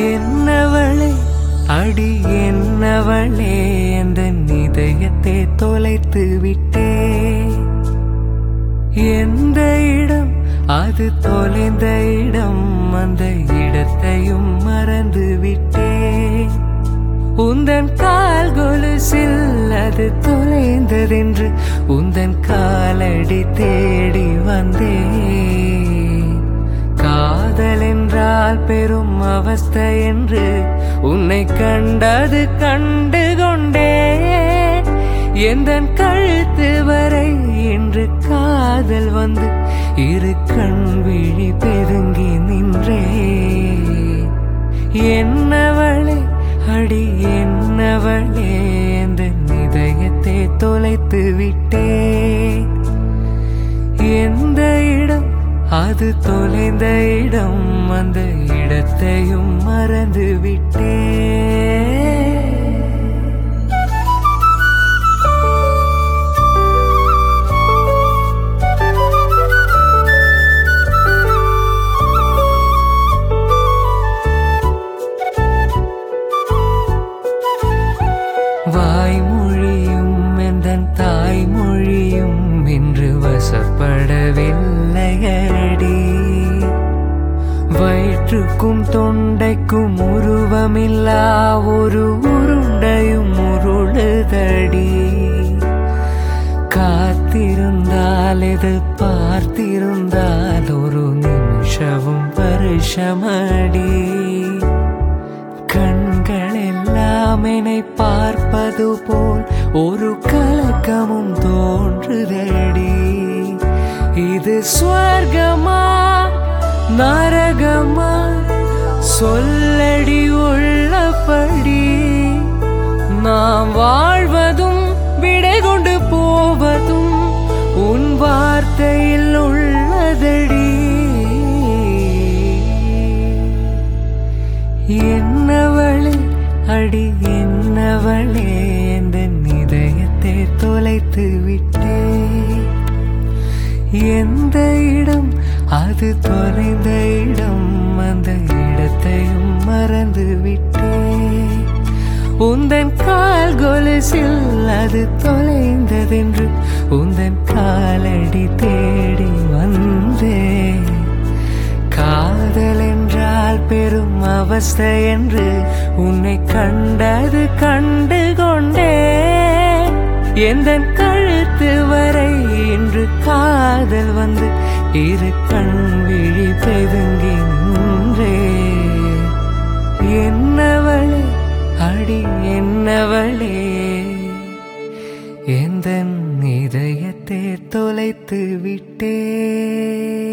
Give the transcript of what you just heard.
என்னவளே அடி என்னவளே அந்த இதயத்தை தொலைத்து விட்டே எந்த இடம் அது தொலைந்த இடம் அந்த இடத்தையும் மறந்து விட்டே உந்தன் கால் கொலுசில் அது தொலைந்ததென்று உந்தன் காலடி தேடி வந்தே காதல் என்றால் பெரும் அவஸ்தை என்று உன்னை கண்டது கண்டு கொண்டே எந்தன் கழுத்து வரை இன்று காதல் வந்து இரு கண் விழி பெருங்கி நின்றே என்னவளே அடி என்னவளே அந்த இதயத்தை தொலைத்து விட்டே எந்த இடம் அது தொலைந்த இடம் அந்த இடத்தையும் மறந்து விட்டே வாய்மொழியும் எந்தன் தாய்மொழியும் இன்று வசப்படவில்லையடி வயிற்றுக்கும் தொண்டைக்கும் உருவமில்லா ஒரு உருண்டையும் உருளுதடி காத்திருந்தால் எது பார்த்திருந்தால் ஒரு நிமிஷமும் வருஷமடி கண்கள் எல்லாம் என்னை பார்ப்பது போல் ஒரு கலக்கமும் தோன்றுதடி இது ஸ்வர்கமா நரகமா சொல்லடி உள்ளபடி நாம் வாழ்வதும் விடை கொண்டு போவதும் உன் வார்த்தையில் உள்ளதடி என்னவளே அடி என்னவளே இந்த இதயத்தை தொலைத்து விட்டே எந்த இடம் அது தொலைந்த இடம் அந்த இடத்தையும் மறந்து விட்டே உந்தன் கால் கொலுசில் அது தொலைந்ததென்று உந்தன் காலடி தேடி வந்தே காதல் என்றால் பெரும் அவஸ்தை என்று உன்னை கண்டது கண்டு கொண்டே எந்தன் கழுத்து வரை இன்று காதல் வந்து இரு கண் விழி பெருங்கி நின்றே என்னவளே அடி என்னவளே எந்தன் இதயத்தை தொலைத்து விட்டே